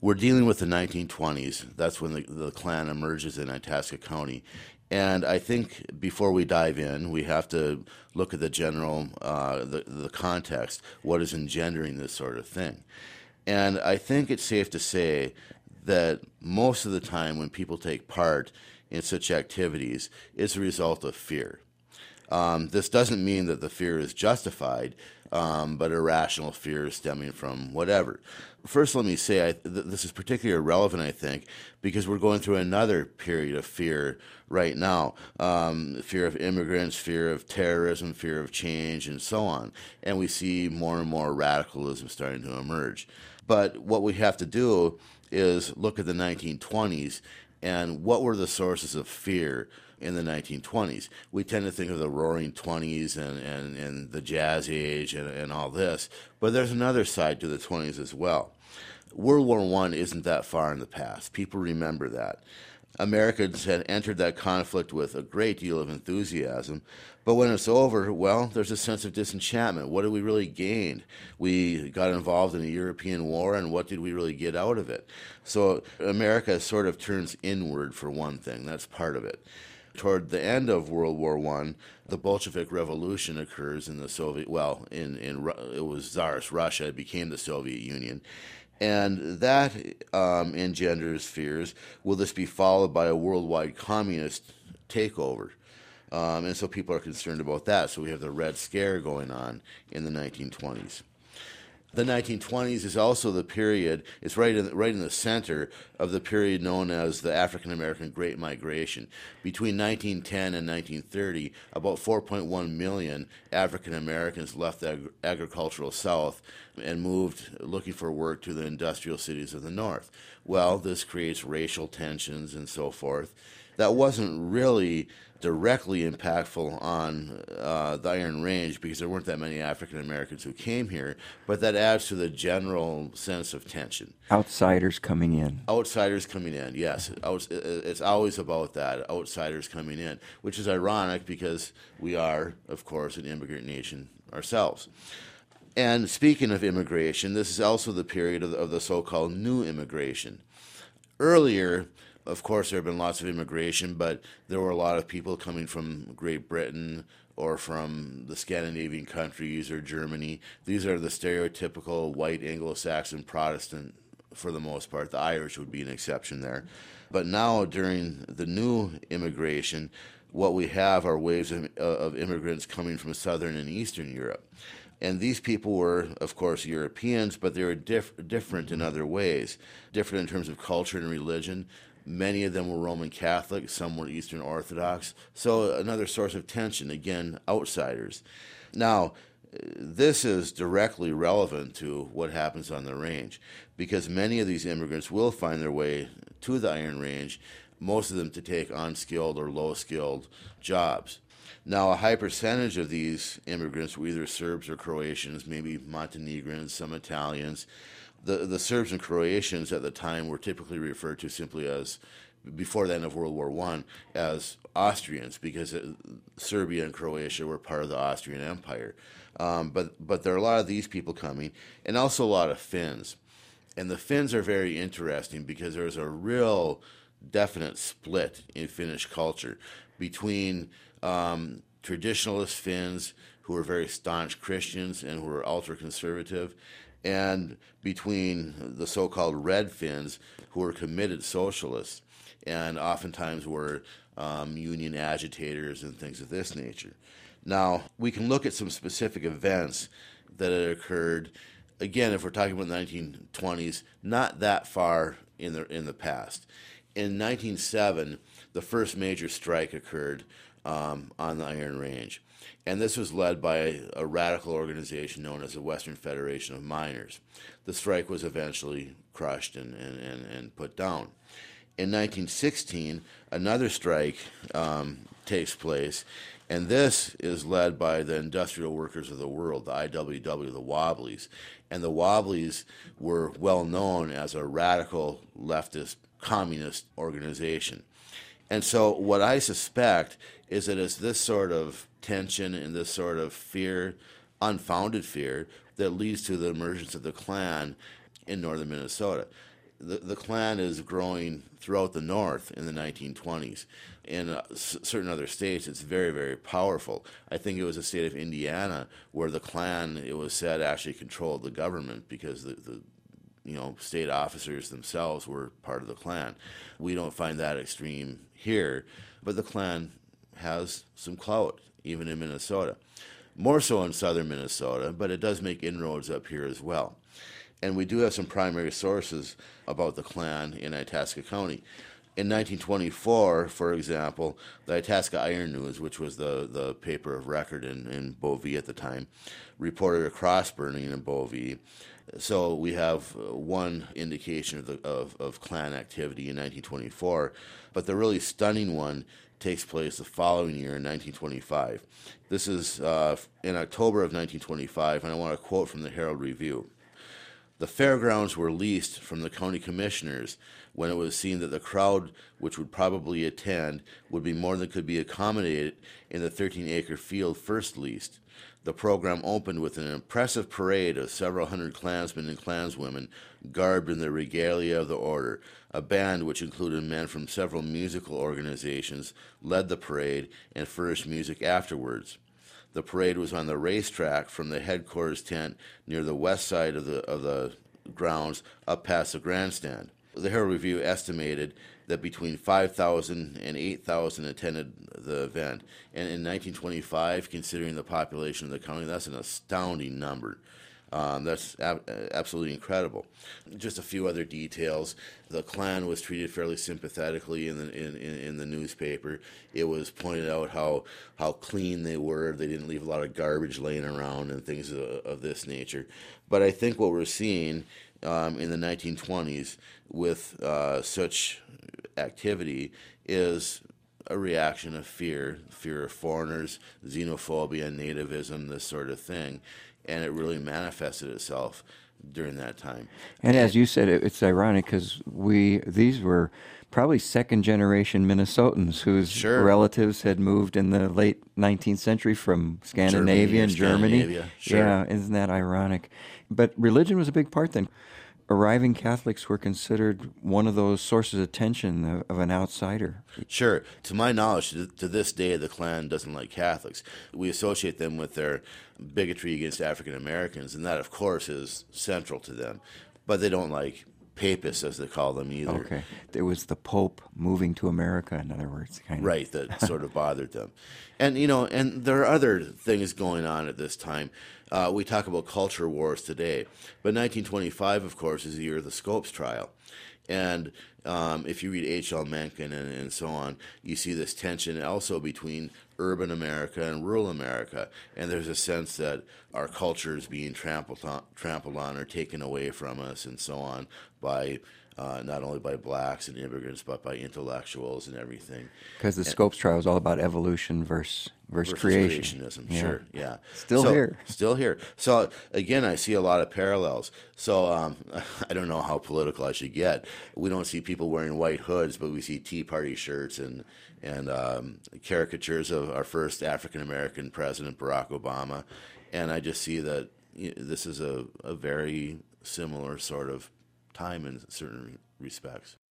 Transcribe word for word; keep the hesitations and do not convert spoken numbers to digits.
we're dealing with the nineteen twenties. That's when the, the Klan emerges in Itasca County. And I think before we dive in, we have to look at the general, uh, the, the context, what is engendering this sort of thing. And I think it's safe to say that most of the time when people take part in such activities, it's a result of fear. Um, this doesn't mean that the fear is justified, um, but irrational fear stemming from whatever. First, let me say I, th- this is particularly relevant, I think, because we're going through another period of fear right now. Um, fear of immigrants, fear of terrorism, fear of change, and so on. And we see more and more radicalism starting to emerge. But what we have to do is look at the nineteen twenties and what were the sources of fear in the nineteen twenties. We tend to think of the Roaring Twenties and, and, and the Jazz Age and, and all this, but there's another side to the twenties as well. World War One isn't that far in the past. People remember that. Americans had entered that conflict with a great deal of enthusiasm, but when it's over, well, there's a sense of disenchantment. What did we really gain? We got involved in a European war, and what did we really get out of it? So America sort of turns inward for one thing. That's part of it. Toward the end of World War One, the Bolshevik Revolution occurs in the Soviet, well, in, in it was Tsarist Russia, it became the Soviet Union. And that um, engenders fears. Will this be followed by a worldwide communist takeover? Um, and so people are concerned about that. So we have the Red Scare going on in the nineteen twenties. The nineteen twenties is also the period, it's right in, right in the center of the period known as the African American Great Migration. Between nineteen ten and nineteen thirty, about four point one million African Americans left the ag- agricultural South and moved looking for work to the industrial cities of the North. Well, this creates racial tensions and so forth. That wasn't really directly impactful on uh, the Iron Range because there weren't that many African Americans who came here, but that adds to the general sense of tension. Outsiders coming in. Outsiders coming in, yes. It's always about that, outsiders coming in, which is ironic because we are, of course, an immigrant nation ourselves. And speaking of immigration, this is also the period of the, of the so-called new immigration. Earlier, of course, there have been lots of immigration, but there were a lot of people coming from Great Britain or from the Scandinavian countries or Germany. These are the stereotypical white Anglo-Saxon Protestant, for the most part. The Irish would be an exception there. But now, during the new immigration, what we have are waves of, of immigrants coming from Southern and Eastern Europe. And these people were, of course, Europeans, but they were diff- different in other ways, different in terms of culture and religion. Many of them were Roman Catholic, some were Eastern Orthodox. So another source of tension, again, outsiders. Now, this is directly relevant to what happens on the range because many of these immigrants will find their way to the Iron Range, most of them to take unskilled or low-skilled jobs. Now, a high percentage of these immigrants were either Serbs or Croatians, maybe Montenegrins, some Italians. The the Serbs and Croatians at the time were typically referred to simply as, before the end of World War One, as Austrians because it, Serbia and Croatia were part of the Austrian Empire. Um, but but there are a lot of these people coming, and also a lot of Finns. And the Finns are very interesting because there's a real definite split in Finnish culture between um, traditionalist Finns who are very staunch Christians and who are ultra-conservative, and between the so-called Red Finns who are committed socialists and oftentimes were um, union agitators and things of this nature. Now, we can look at some specific events that had occurred, again, if we're talking about the nineteen twenties, not that far in the in the past. In nineteen oh seven, the first major strike occurred um, on the Iron Range. And this was led by a, a radical organization known as the Western Federation of Miners. The strike was eventually crushed and, and, and, and put down. In nineteen sixteen, another strike um, takes place, and this is led by the Industrial Workers of the World, the I W W, the Wobblies. And the Wobblies were well known as a radical leftist communist organization. And so what I suspect is that it's this sort of tension and this sort of fear, unfounded fear, that leads to the emergence of the Klan in northern Minnesota. the, the Klan is growing throughout the North in the nineteen twenties. In uh, s- certain other states, it's very, very powerful. I think it was the state of Indiana where the Klan, it was said, actually controlled the government because the, the you know, state officers themselves were part of the Klan. We don't find that extreme here, but the Klan has some clout, even in Minnesota. More so in southern Minnesota, but it does make inroads up here as well. And we do have some primary sources about the Klan in Itasca County. In nineteen twenty-four, for example, the Itasca Iron News, which was the, the paper of record in, in Bovee at the time, reported a cross burning in Bovee. So we have one indication of, the, of, of Klan activity in nineteen twenty-four, but the really stunning one takes place the following year in nineteen twenty-five. This is uh, in October of nineteen twenty-five, and I want to quote from the Herald Review. The fairgrounds were leased from the county commissioners when it was seen that the crowd which would probably attend would be more than could be accommodated in the thirteen-acre field first leased. The program opened with an impressive parade of several hundred Klansmen and Klanswomen garbed in the regalia of the order. A band, which included men from several musical organizations, led the parade and furnished music afterwards. The parade was on the racetrack from the headquarters tent near the west side of the of the grounds up past the grandstand. The Herald Review estimated that between five thousand and eight thousand attended the event. And in nineteen twenty-five, considering the population of the county, that's an astounding number. Um, that's ab- absolutely incredible. Just a few other details. The Klan was treated fairly sympathetically in the in, in, in the newspaper. It was pointed out how how clean they were. They didn't leave a lot of garbage laying around and things of, of this nature. But I think what we're seeing um, in the nineteen twenties with uh, such activity is a reaction of fear, fear of foreigners, xenophobia, nativism, this sort of thing. And it really manifested itself during that time. And as you said, it, it's ironic because we these were probably second generation Minnesotans whose Sure. relatives had moved in the late nineteenth century from Scandinavia and Germany. Scandinavia, sure. Yeah, isn't that ironic? But religion was a big part then. Arriving Catholics were considered one of those sources of tension of, of an outsider. Sure. To my knowledge, to, to this day, the Klan doesn't like Catholics. We associate them with their bigotry against African Americans, and that, of course, is central to them. But they don't like papists, as they call them, either. Okay. It was the Pope moving to America, in other words. Kind of. Right, that sort of bothered them. And, you know, and there are other things going on at this time. Uh, we talk about culture wars today. But nineteen twenty-five, of course, is the year of the Scopes trial. And um, if you read H L Mencken and, and so on, you see this tension also between urban America and rural America. And there's a sense that our culture is being trampled on, trampled on or taken away from us and so on by uh, not only by blacks and immigrants, but by intellectuals and everything. Because the Scopes trial is all about evolution versus, versus, Versus creation. creationism, Yeah. sure, yeah. Still So- here. Still here. So, again, I see a lot of parallels. So, um, I don't know how political I should get. We don't see people wearing white hoods, but we see Tea Party shirts and, and um, caricatures of our first African-American president, Barack Obama. And I just see that you know, this is a, a very similar sort of time in certain respects.